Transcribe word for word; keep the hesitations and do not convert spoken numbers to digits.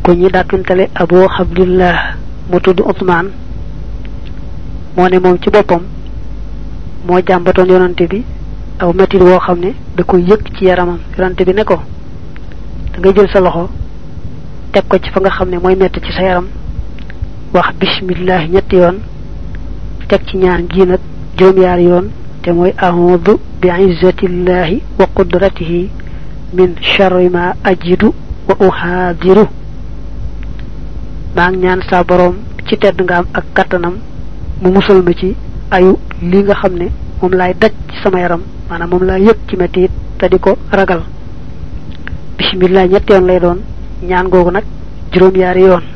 ko ñi dakantale Abu Abdullah mu tuddu Uthman mo ne mom ci bopam mo jambaton yonante bi aw metti wo xamne da koy yek ci yaramam yonante bi ne ko da ngay jël sa loxo tek ko ci fa nga xamne moy metti ci sa yaram wax bismillah ñetti yoon tek ci ñaan gi nak joom yaar yoon te moy a'udhu bi'izzatillahi wa qudratihi min sharri ma ajidu wa uhadiru ma ñaan sa borom ci tedd nga am ak katanam mu musul ma ci ayu li nga xamne mom lay daj ci sama yaram manam mom la yek ci metti te diko ragal bismillah ñett yoon lay doon ñaan gogu nak juroom yaari yoon